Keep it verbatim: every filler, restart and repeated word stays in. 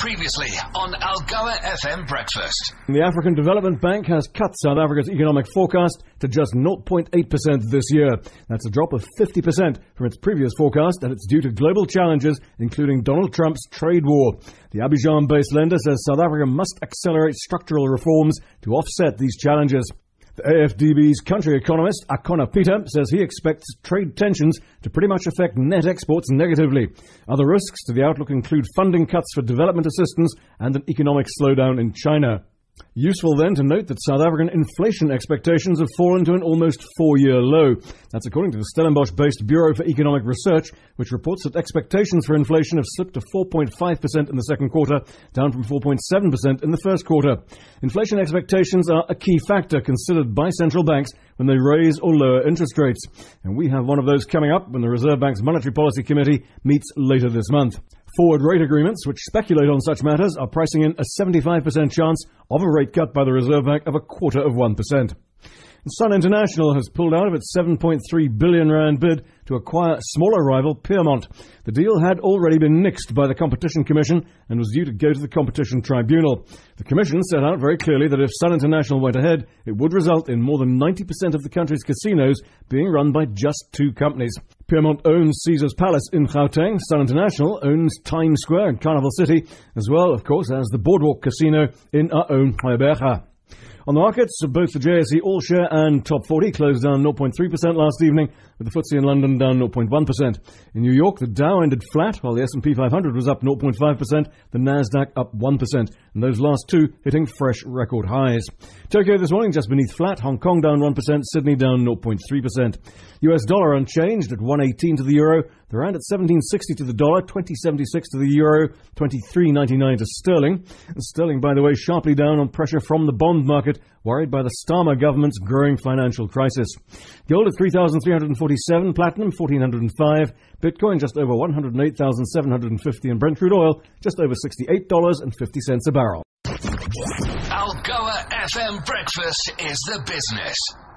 Previously on Algoa F M Breakfast. The African Development Bank has cut South Africa's economic forecast to just zero point eight percent this year. That's a drop of fifty percent from its previous forecast, and it's due to global challenges, including Donald Trump's trade war. The Abidjan-based lender says South Africa must accelerate structural reforms to offset these challenges. The A F D B's country economist, Akona Peter, says he expects trade tensions to pretty much affect net exports negatively. Other risks to the outlook include funding cuts for development assistance and an economic slowdown in China. Useful then to note that South African inflation expectations have fallen to an almost four-year low. That's according to the Stellenbosch-based Bureau for Economic Research, which reports that expectations for inflation have slipped to four point five percent in the second quarter, down from four point seven percent in the first quarter. Inflation expectations are a key factor considered by central banks when they raise or lower interest rates. And we have one of those coming up when the Reserve Bank's Monetary Policy Committee meets later this month. Forward rate agreements, which speculate on such matters, are pricing in a seventy-five percent chance of a rate cut by the Reserve Bank of a quarter of one percent. Sun International has pulled out of its seven point three billion rand bid to acquire smaller rival Peermont. The deal had already been nixed by the Competition Commission and was due to go to the Competition Tribunal. The Commission set out very clearly that if Sun International went ahead, it would result in more than ninety percent of the country's casinos being run by just two companies. Peermont owns Caesars Palace in Gauteng. Sun International owns Times Square in Carnival City, as well, of course, as the Boardwalk Casino in our own Heuberger. On the markets, both the J S E All Share and Top forty closed down zero point three percent last evening, with the F T S E in London down zero point one percent. In New York, the Dow ended flat, while the S and P five hundred was up zero point five percent, the Nasdaq up one percent, and those last two hitting fresh record highs. Tokyo this morning just beneath flat, Hong Kong down one percent, Sydney down zero point three percent. U S dollar unchanged at one eighteen to the euro, the rand at seventeen sixty to the dollar, twenty seventy-six to the euro, twenty-three ninety-nine to sterling. And sterling, by the way, sharply down on pressure from the bond market, worried by the Starmer government's growing financial crisis. Gold at three thousand three hundred forty-seven, platinum fourteen oh five, Bitcoin just over one hundred eight thousand seven hundred fifty, and Brent crude oil just over sixty-eight dollars and fifty cents a barrel. Algoa F M Breakfast is the business.